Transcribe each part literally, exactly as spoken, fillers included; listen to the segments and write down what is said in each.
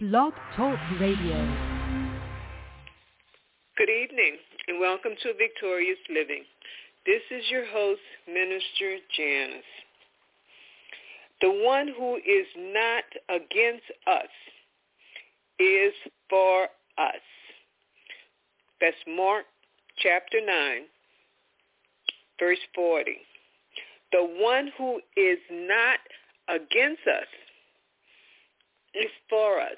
Blog Talk Radio. Good evening and welcome to Victorious Living. This is your host, Minister Janice. The one who is not against us is for us. That's Mark chapter nine, verse forty. The one who is not against us is for us.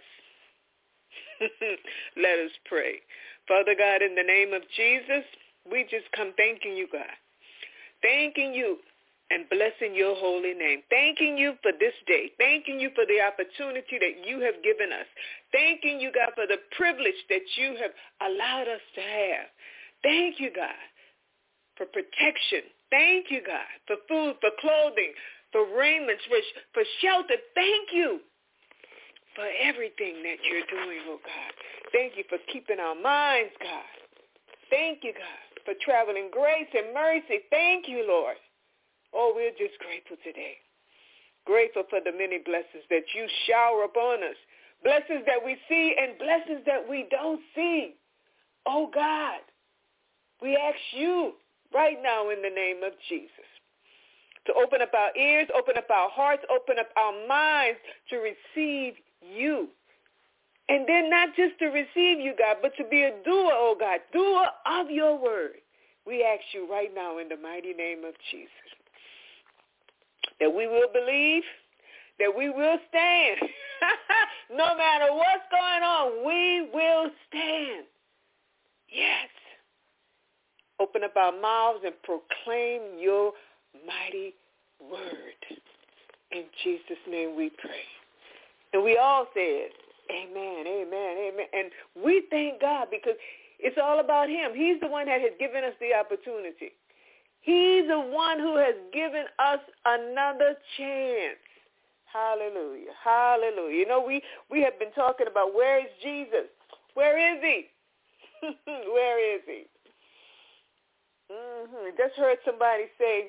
Let us pray. Father God, in the name of Jesus, we just come thanking you, God. Thanking you and blessing your holy name. Thanking you for this day. Thanking you for the opportunity that you have given us. Thanking you, God, for the privilege that you have allowed us to have. Thank you, God, for protection. Thank you, God, for food, for clothing, for raiment, for, for shelter. Thank you for everything that you're doing, oh God. Thank you for keeping our minds, God. Thank you, God, for traveling grace and mercy. Thank you, Lord. Oh, we're just grateful today. Grateful for the many blessings that you shower upon us. Blessings that we see and blessings that we don't see. Oh, God, we ask you right now in the name of Jesus to open up our ears, open up our hearts, open up our minds to receive you. And then not just to receive you, God, but to be a doer, oh God, doer of your word. We ask you right now in the mighty name of Jesus that we will believe, that we will stand. No matter what's going on, we will stand. Yes. Open up our mouths and proclaim your mighty word. In Jesus' name we pray. And we all said, amen, amen, amen. And we thank God because it's all about him. He's the one that has given us the opportunity. He's the one who has given us another chance. Hallelujah, hallelujah. You know, we, we have been talking about where is Jesus? Where is he? Where is he? Mm-hmm. Just heard somebody say,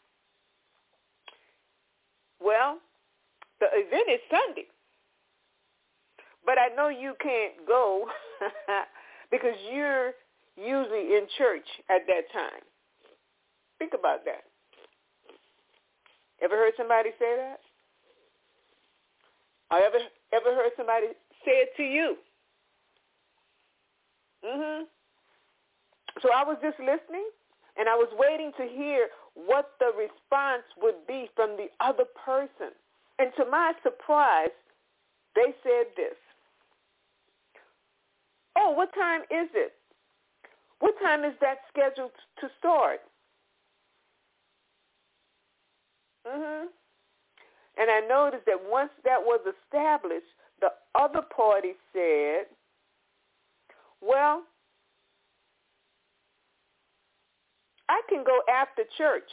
well, the event is Sunday. But I know you can't go because you're usually in church at that time. Think about that. Ever heard somebody say that? Or ever, ever heard somebody say it to you? Mm-hmm. So I was just listening, and I was waiting to hear what the response would be from the other person. And to my surprise, they said this. Oh, what time is it? What time is that scheduled to start? Mm-hmm. And I noticed that once that was established, the other party said, well, I can go after church.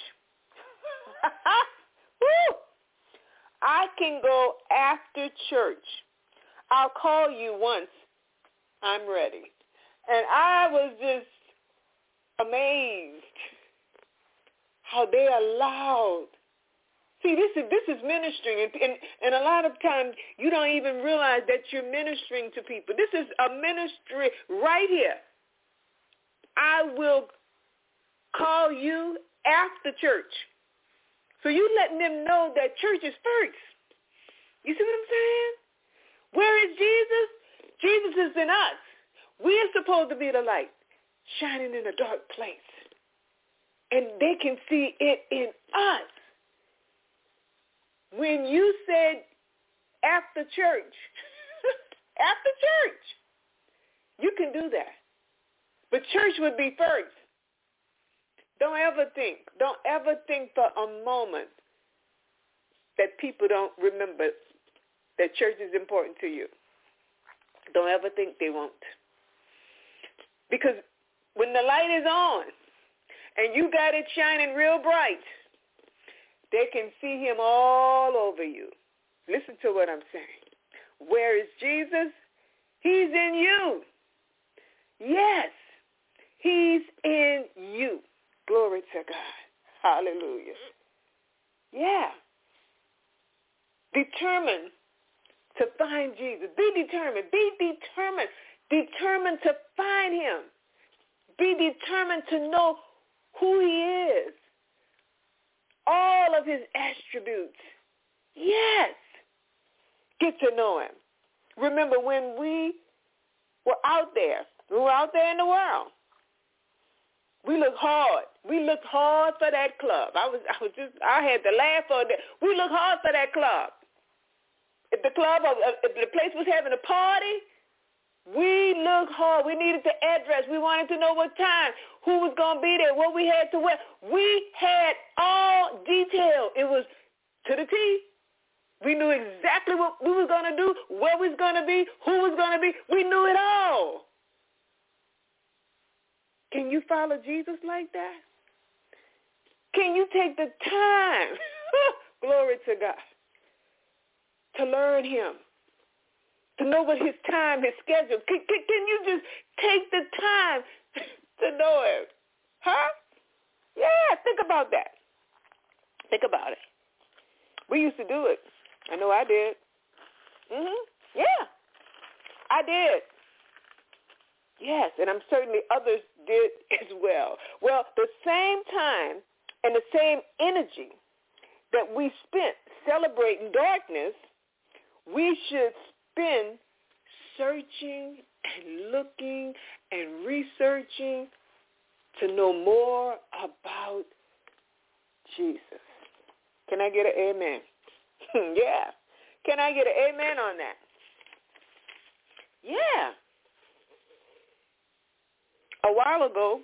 Woo! I can go after church. I'll call you once I'm ready. And I was just amazed how they allowed. See, this is this is ministering, and, and, and a lot of times you don't even realize that you're ministering to people. This is a ministry right here. I will call you after church. So you letting them know that church is first. You see what I'm saying? Where is Jesus? Jesus is in us. We are supposed to be the light shining in a dark place. And they can see it in us. When you said after church, after church, you can do that. But church would be first. Don't ever think, don't ever think for a moment that people don't remember that church is important to you. Don't ever think they won't. Because when the light is on and you got it shining real bright, they can see him all over you. Listen to what I'm saying. Where is Jesus? He's in you. Yes, he's in you. Glory to God. Hallelujah. Yeah. Determined to find Jesus. Be determined determined. Be determined. Determined to find him. Be determined to know who he is. All of his attributes. Yes. Get to know him. Remember when we were out there, we were out there in the world. We looked hard. We looked hard for that club. I was, I was just, I had to laugh on that. We looked hard for that club. If the club, if the place was having a party, we looked hard. We needed the address. We wanted to know what time, who was going to be there, what we had to wear. We had all detail. It was to the T. We knew exactly what we was going to do, where we was going to be, who was going to be. We knew it all. Can you follow Jesus like that? Can you take the time, glory to God, to learn him, to know what his time, his schedule? Can, can, can you just take the time to know him? Huh? Yeah, think about that. Think about it. We used to do it. I know I did. Mm-hmm. Yeah, I did. Yes, and I'm certainly others did as well. Well, the same time and the same energy that we spent celebrating darkness, we should spend searching and looking and researching to know more about Jesus. Can I get an amen? Yeah. Can I get an amen on that? Yeah. A while ago,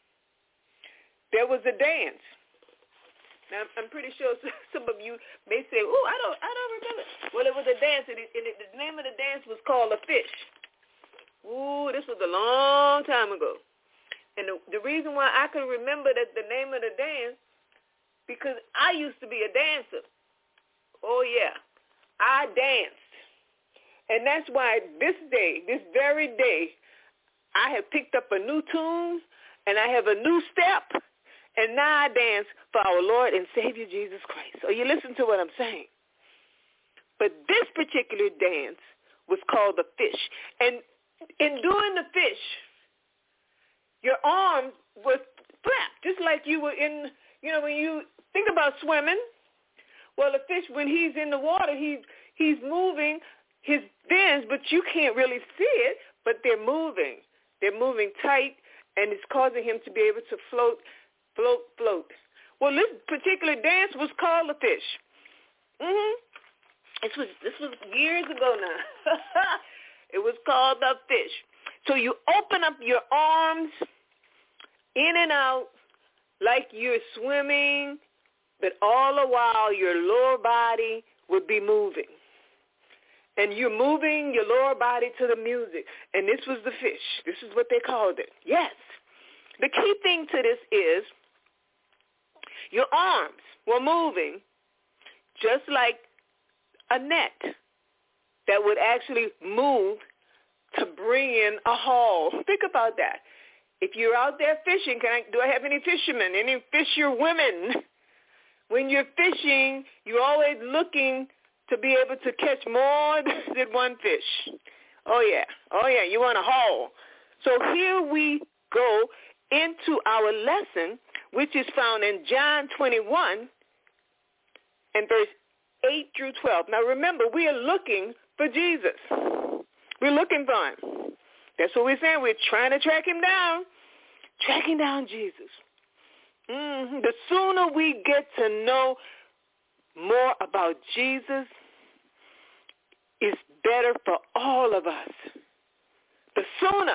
there was a dance. Now, I'm pretty sure some of you may say, "Oh, I don't, I don't remember." Well, it was a dance, and, it, and it, the name of the dance was called a fish. Ooh, this was a long time ago. And the, the reason why I can remember that the name of the dance, because I used to be a dancer. Oh, yeah. I danced. And that's why this day, this very day, I have picked up a new tune, and I have a new step, and now I dance for our Lord and Savior Jesus Christ. So you listen to what I'm saying. But this particular dance was called the fish. And in doing the fish, your arms were flapped, just like you were in, you know, when you think about swimming. Well, the fish, when he's in the water, he's, he's moving his fins, but you can't really see it, but they're moving. They're moving tight, and it's causing him to be able to float, float, float. Well, this particular dance was called the fish. Mm-hmm. This was, this was years ago now. It was called the fish. So you open up your arms in and out like you're swimming, but all the while your lower body would be moving. And you're moving your lower body to the music. And this was the fish. This is what they called it. Yes. The key thing to this is your arms were moving just like a net that would actually move to bring in a haul. Think about that. If you're out there fishing, can I, do I have any fishermen, any fisher women? When you're fishing, you're always looking to be able to catch more than one fish. Oh, yeah. Oh, yeah. You want a haul. So here we go into our lesson, which is found in John twenty-one and verse eight through twelve. Now, remember, we are looking for Jesus. We're looking for him. That's what we're saying. We're trying to track him down. Tracking down Jesus. Mm-hmm. The sooner we get to know more about Jesus, it's better for all of us. The sooner,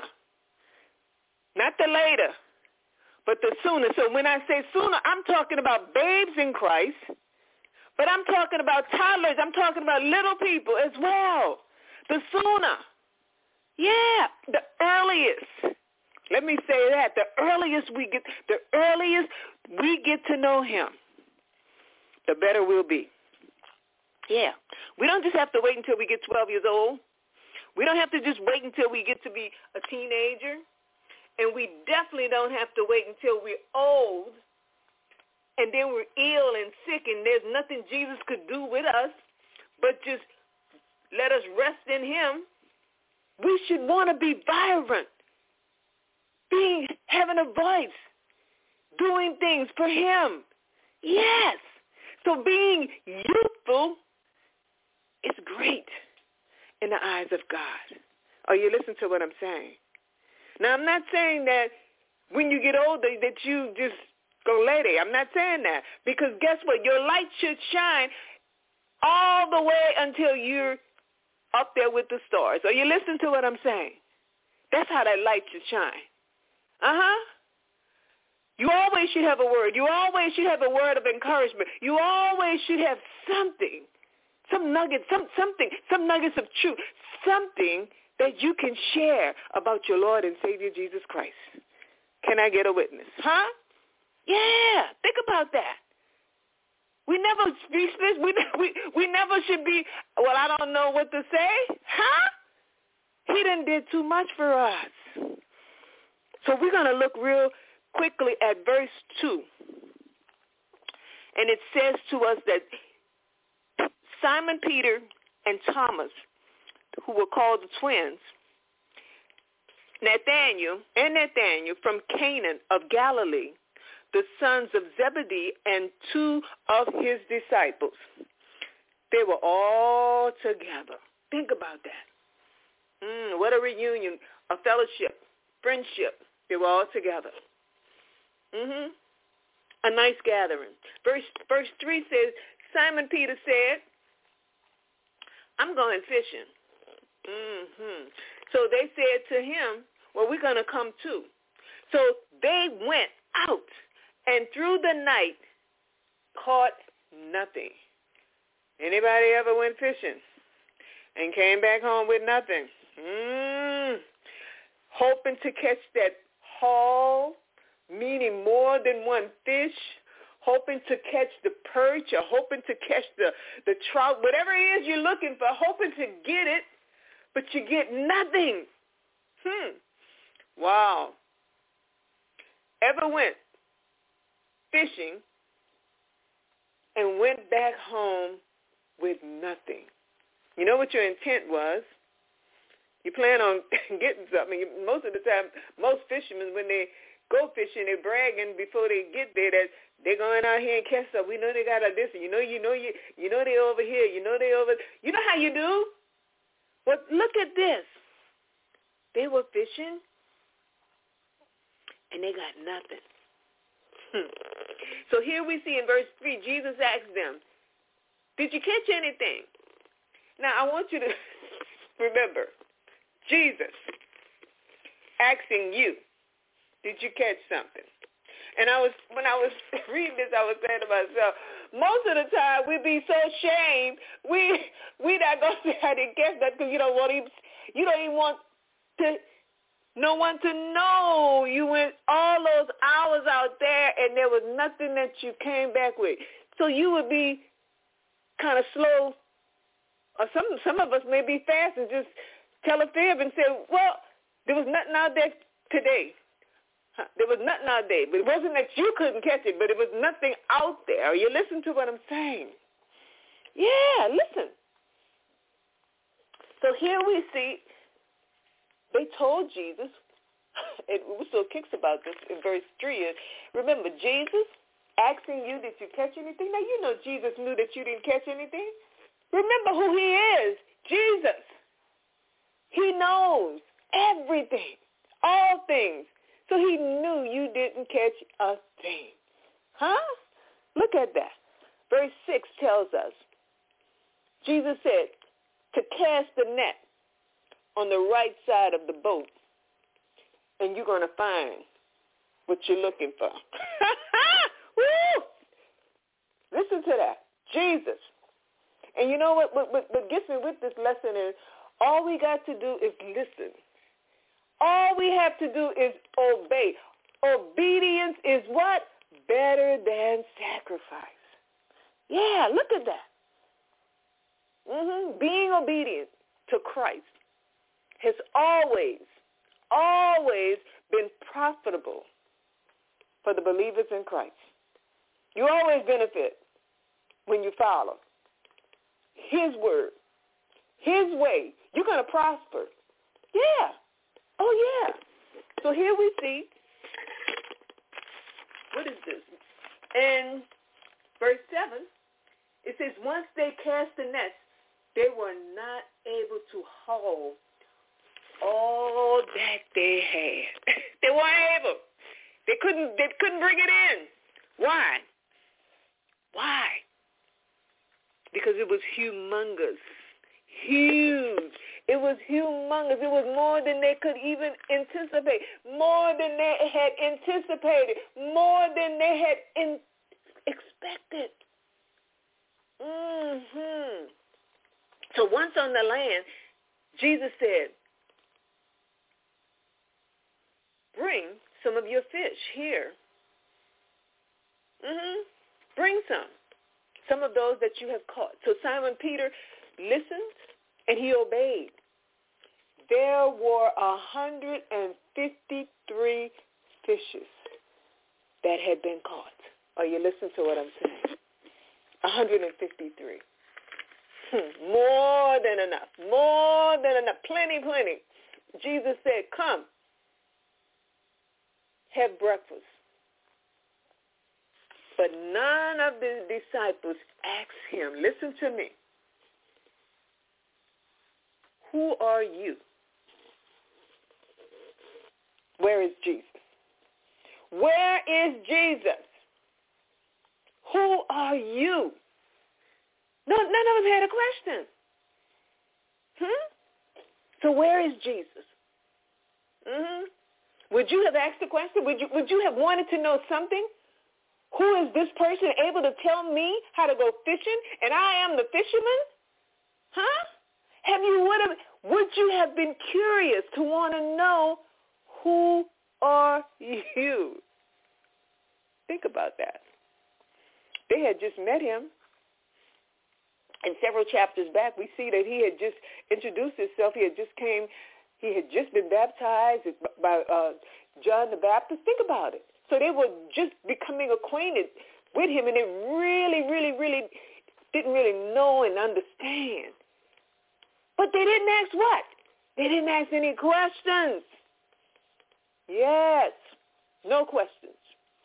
not the later, but the sooner. So when I say sooner, I'm talking about babes in Christ, but I'm talking about toddlers. I'm talking about little people as well. The sooner. Yeah, the earliest. Let me say that. The earliest we get, the earliest we get to know him, the better we'll be. Yeah. We don't just have to wait until we get twelve years old. We don't have to just wait until we get to be a teenager. And we definitely don't have to wait until we're old and then we're ill and sick and there's nothing Jesus could do with us but just let us rest in him. we should want to be vibrant, being, having a voice, doing things for him. Yes. So being youthful is great in the eyes of God. Are you listening to what I'm saying? Now, I'm not saying that when you get older that you just go lay there. I'm not saying that. Because guess what? Your light should shine all the way until you're up there with the stars. Are you listening to what I'm saying? That's how that light should shine. Uh-huh. You always should have a word. You always should have a word of encouragement. You always should have something, some nuggets, some something, some nuggets of truth, something that you can share about your Lord and Savior Jesus Christ. Can I get a witness? Huh? Yeah. Think about that. We never be we we we never should be. Well, I don't know what to say. Huh? He done did too much for us. So we're gonna look real quickly at verse two, and it says to us that Simon Peter and Thomas, who were called the twins, Nathanael and Nathanael from Canaan of Galilee, the sons of Zebedee, and two of his disciples. They were all together. Think about that. Mm, what a reunion, a fellowship, friendship. They were all together. Mm-hmm. A nice gathering. Verse, verse three says, Simon Peter said, I'm going fishing. Mm-hmm. So they said to him, well, we're going to come too. So they went out and through the night caught nothing. Anybody ever went fishing and came back home with nothing? Mm. Hoping to catch that haul, meaning more than one fish, hoping to catch the perch or hoping to catch the, the trout, whatever it is you're looking for, hoping to get it, but you get nothing. Hmm. Wow. Ever went fishing and went back home with nothing? You know what your intent was? You plan on getting something. Most of the time, most fishermen, when they go fishing, they're bragging before they get there that they're going out here and catch stuff. We know they got a this, you know, you know, you, you know they over here, you know they over. You know how you do? Well, look at this. They were fishing, and they got nothing. Hmm. So here we see in verse three, Jesus asked them, did you catch anything? Now, I want you to remember, Jesus asking you, did you catch something? And I was, when I was reading this, I was saying to myself, most of the time we be so ashamed, we we not gonna say I didn't catch that because you don't want even, you don't even want to, no one to know you went all those hours out there and there was nothing that you came back with. So you would be kind of slow, or some some of us may be fast and just tell a fib and say, well, there was nothing out there today. There was nothing out there. But it wasn't that you couldn't catch it, but it was nothing out there. Are you listening to what I'm saying? Yeah, listen. So here we see, they told Jesus, and we're so kicks about this in verse three. Remember, Jesus asking you, did you catch anything? Now, you know Jesus knew that you didn't catch anything. Remember who he is, Jesus. He knows everything, all things. So he knew you didn't catch a thing. Huh? Look at that. Verse six tells us, Jesus said to cast the net on the right side of the boat, and you're going to find what you're looking for. Woo! Listen to that. Jesus. And you know what, what, what, what gets me with this lesson is all we got to do is listen. All we have to do is obey. Obedience is what? Better than sacrifice. Yeah, look at that. Mm-hmm. Being obedient to Christ has always, always been profitable for the believers in Christ. You always benefit when you follow his word, his way. You're going to prosper Yeah. Oh, yeah. So here we see, what is this? In verse seven, it says, once they cast the nets, they were not able to haul all that they had. They weren't able. They couldn't, they couldn't bring it in. Why? Why? Because it was humongous. Huge. It was humongous. It was more than they could even anticipate. More than they had anticipated. More than they had in, expected. Mm-hmm. So once on the land, Jesus said, bring some of your fish here. Mm-hmm. Bring some. Some of those that you have caught. So Simon Peter listened and he obeyed. There were one hundred fifty-three fishes that had been caught. Are you listening to what I'm saying? one hundred fifty-three. Hmm. More than enough. More than enough. Plenty, plenty. Jesus said, come, have breakfast. But none of the disciples asked him, listen to me, who are you? Where is Jesus? Where is Jesus? Who are you? No, none of them had a question. Hmm? So where is Jesus? Mm-hmm. Would you have asked the question? Would you, would you have wanted to know something? Who is this person able to tell me how to go fishing, and I am the fisherman? Huh? Have you would have would you have been curious to want to know who are you? Think about that. They had just met him. And several chapters back, we see that he had just introduced himself. He had just came, he had just been baptized by uh, John the Baptist. Think about it. So they were just becoming acquainted with him, and they really, really, really didn't really know and understand. But they didn't ask what? They didn't ask any questions. Yes, no questions.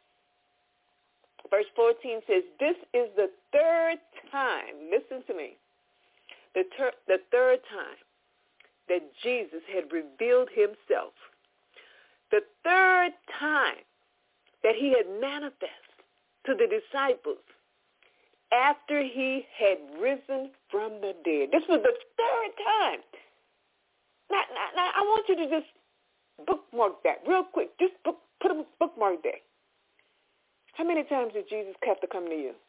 Verse fourteen says, this is the third time, listen to me, the, ter- the third time that Jesus had revealed himself. The third time that he had manifested to the disciples after he had risen from the dead. This was the third time. Now, now, now I want you to just bookmark that real quick. Just book, put a bookmark there. How many times did Jesus have to come to you?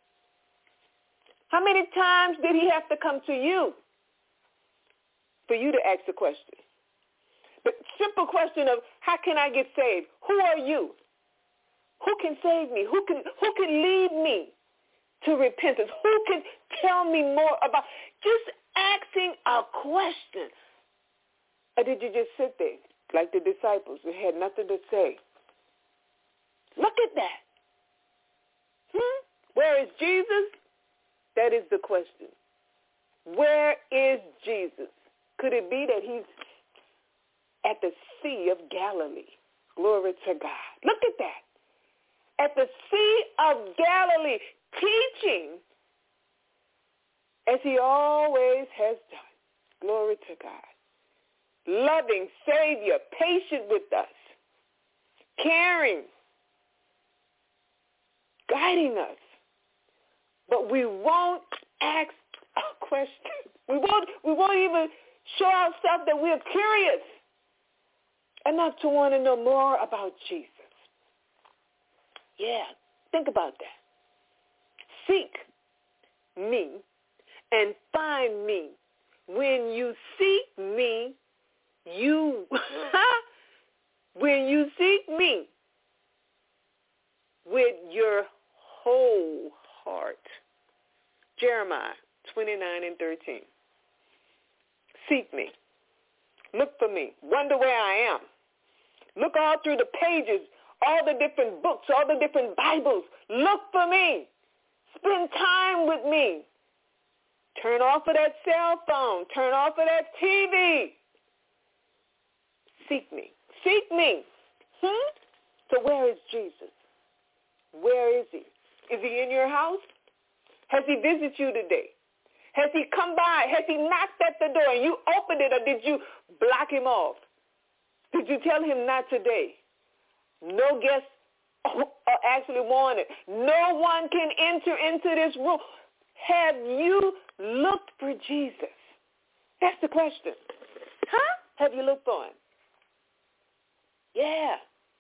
How many times did he have to come to you for you to ask the question? The simple question of, how can I get saved? Who are you? Who can save me? Who can who can lead me to repentance? Who can tell me more about? Just asking a question. Or did you just sit there like the disciples who had nothing to say? Look at that. Hmm? Where is Jesus? That is the question. Where is Jesus? Could it be that he's at the Sea of Galilee? Glory to God. Look at that. At the Sea of Galilee, teaching as he always has done. Glory to God. Loving Savior, patient with us, caring, guiding us. But we won't ask a question. We won't, we won't even show ourselves that we're curious enough to want to know more about Jesus. Yeah, think about that. Seek me and find me. When you seek me, you, when you seek me with your whole heart. Jeremiah twenty-nine and thirteen. Seek me. Look for me. Wonder where I am. Look all through the pages, all the different books, all the different Bibles. Look for me. Spend time with me. Turn off of that cell phone. Turn off of that T V. seek me. Seek me. Hmm? So where is Jesus? Where is he? Is he in your house? Has he visited you today? Has he come by? Has he knocked at the door and you opened it, or did you block him off? Did you tell him not today? No guests are actually wanted. No one can enter into this room. Have you looked for Jesus? That's the question. Huh? Have you looked for him? Yeah.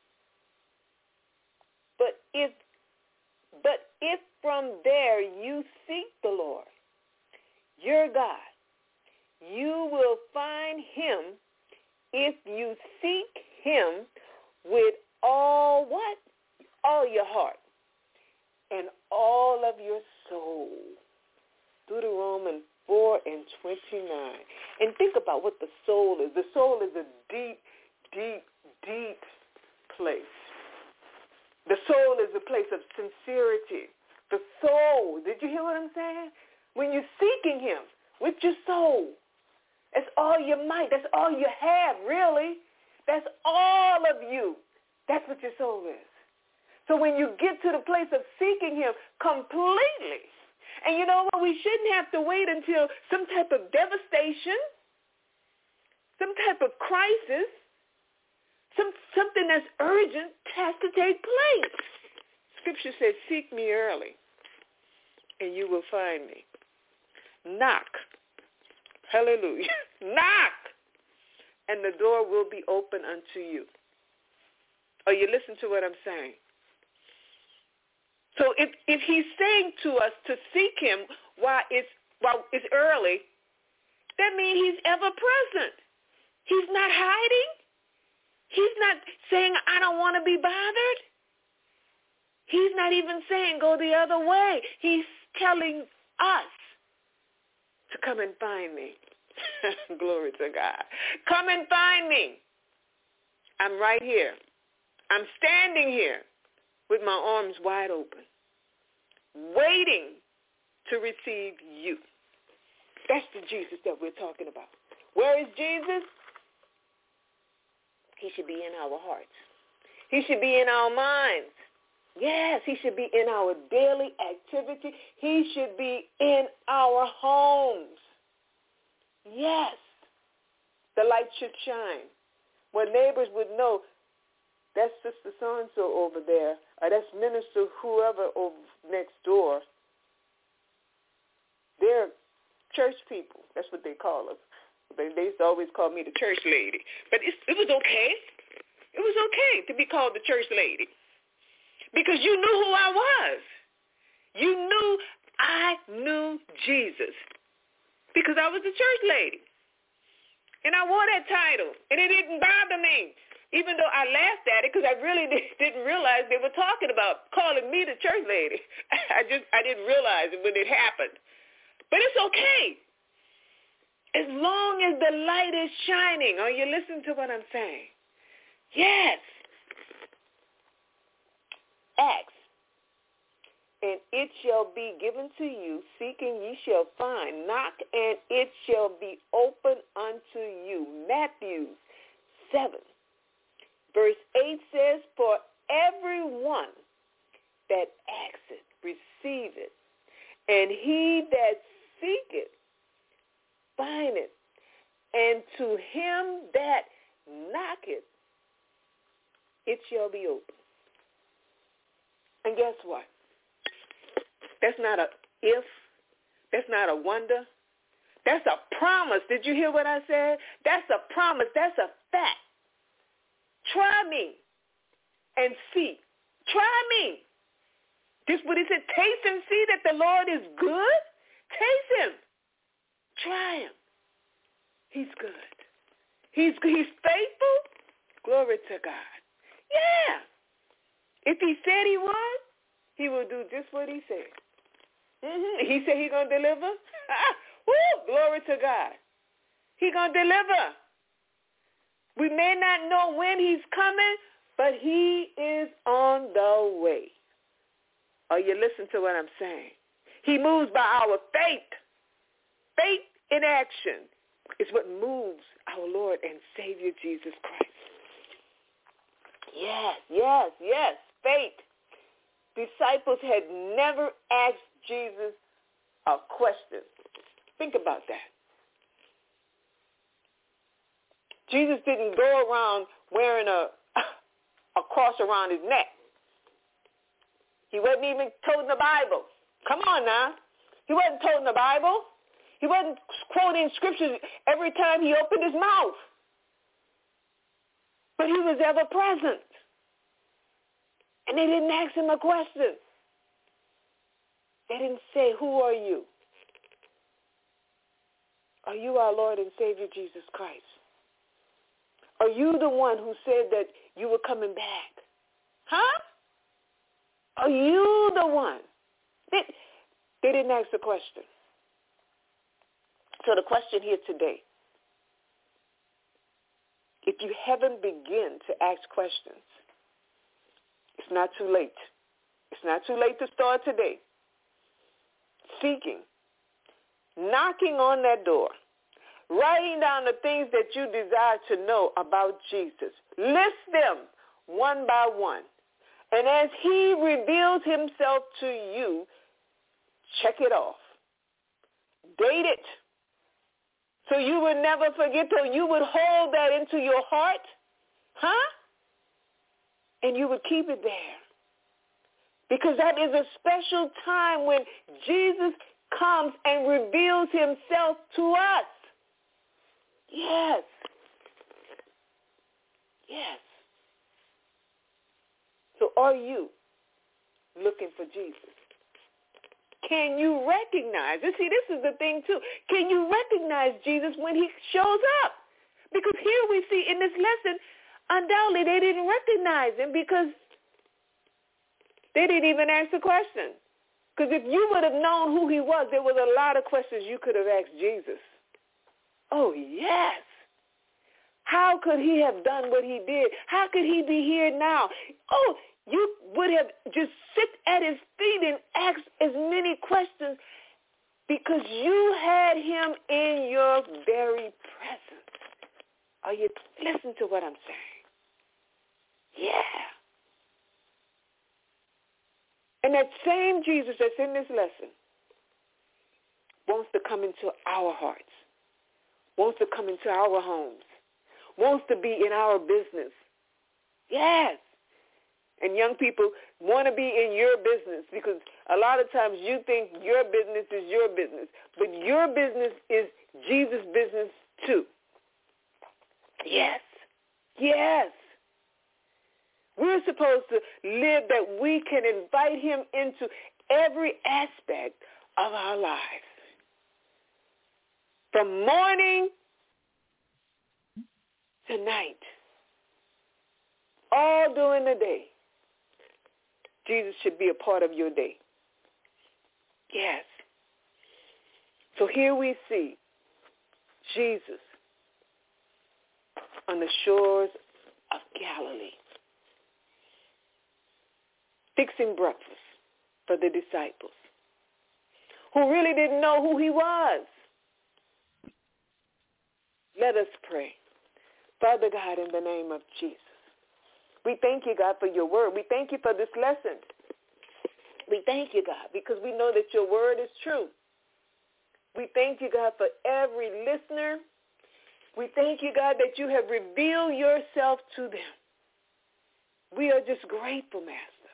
But if but if from there you seek the Lord, your God, you will find him if you seek him with all what? All your heart and all of your soul. Deuteronomy four and twenty-nine. And think about what the soul is. The soul is a deep, deep, deep place. The soul is a place of sincerity. The soul, did you hear what I'm saying? When you're seeking him with your soul, that's all your might. That's all you have, really. That's all of you. That's what your soul is. So when you get to the place of seeking him completely, and you know what, we shouldn't have to wait until some type of devastation, some type of crisis, some something that's urgent has to take place. Scripture says, seek me early, and you will find me. Knock. Hallelujah. Knock, and the door will be open unto you. Are you listening to what I'm saying? So if, if he's saying to us to seek him while it's, while it's early, that means he's ever present. He's not hiding. He's not saying, I don't want to be bothered. He's not even saying, go the other way. He's telling us to come and find me. Glory to God. Come and find me. I'm right here. I'm standing here with my arms wide open, waiting to receive you. That's the Jesus that we're talking about. Where is Jesus? He should be in our hearts. He should be in our minds. Yes, he should be in our daily activity. He should be in our homes. Yes, the light should shine where neighbors would know that's Sister so-and-so over there, or that's Minister whoever over next door. They're church people. That's what they call us. They, they used to always call me the church lady. But it's, it was okay. It was okay to be called the church lady because you knew who I was. You knew I knew Jesus because I was the church lady. And I wore that title, and it didn't bother me. Even though I laughed at it because I really didn't realize they were talking about calling me the church lady. I just I didn't realize it when it happened. But it's okay. As long as the light is shining. Are you listening to what I'm saying? Yes. Ask, and it shall be given to you. Seeking ye shall find. Knock, and it shall be open unto you. Matthew seven. Verse eight says, for everyone that asketh, receiveth, and he that seeketh, findeth, and to him that knocketh, it shall be open. And guess what? That's not a if. That's not a wonder. That's a promise. Did you hear what I said? That's a promise. That's a fact. Try me and see. Try me. This what he said. Taste and see that the Lord is good. Taste him. Try him. He's good. He's he's faithful. Glory to God. Yeah. If he said he would, he will do just what he said. Mm-hmm. He said he's going to deliver. Woo! Glory to God. He's going to deliver. We may not know when he's coming, but he is on the way. Are you listening to what I'm saying? He moves by our faith. Faith in action is what moves our Lord and Savior Jesus Christ. Yes, yes, yes, faith. Disciples had never asked Jesus a question. Think about that. Jesus didn't go around wearing a, a cross around his neck. He wasn't even toting the Bible. Come on now. He wasn't toting the Bible. He wasn't quoting scriptures every time he opened his mouth. But he was ever present. And they didn't ask him a question. They didn't say, who are you? Are you our Lord and Savior Jesus Christ? Are you the one who said that you were coming back? Huh? Are you the one? They, they didn't ask the question. So the question here today, if you haven't begun to ask questions, it's not too late. It's not too late to start today. Seeking, knocking on that door, writing down the things that you desire to know about Jesus. List them one by one. And as he reveals himself to you, check it off. Date it. So you would never forget, so you would hold that into your heart. Huh? And you would keep it there. Because that is a special time when Jesus comes and reveals himself to us. Yes. Yes. So are you looking for Jesus? Can you recognize? You see, this is the thing too. Can you recognize Jesus when he shows up? Because here we see in this lesson, undoubtedly they didn't recognize him because they didn't even ask the question. Because if you would have known who he was, there was a lot of questions you could have asked Jesus. Oh, yes. How could he have done what he did? How could he be here now? Oh, you would have just sit at his feet and ask as many questions because you had him in your very presence. Are you listen to what I'm saying? Yeah. And that same Jesus that's in this lesson wants to come into our hearts, wants to come into our homes, wants to be in our business. Yes. And young people want to be in your business because a lot of times you think your business is your business, but your business is Jesus' business too. Yes. Yes. We're supposed to live that we can invite him into every aspect of our lives. From morning to night, all during the day, Jesus should be a part of your day. Yes. So here we see Jesus on the shores of Galilee, fixing breakfast for the disciples who really didn't know who he was. Let us pray. Father God, in the name of Jesus, we thank you, God, for your word. We thank you for this lesson. We thank you, God, because we know that your word is true. We thank you, God, for every listener. We thank you, God, that you have revealed yourself to them. We are just grateful, Master.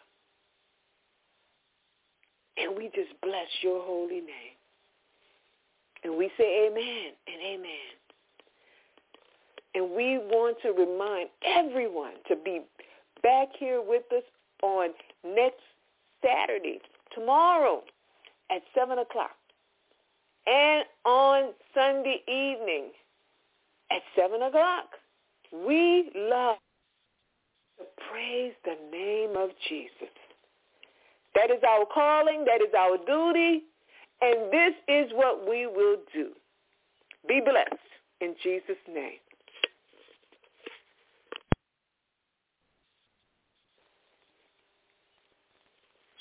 And we just bless your holy name. And we say amen and amen. And we want to remind everyone to be back here with us on next Saturday, tomorrow at seven o'clock. And on Sunday evening at seven o'clock. We love to praise the name of Jesus. That is our calling. That is our duty. And this is what we will do. Be blessed in Jesus' name.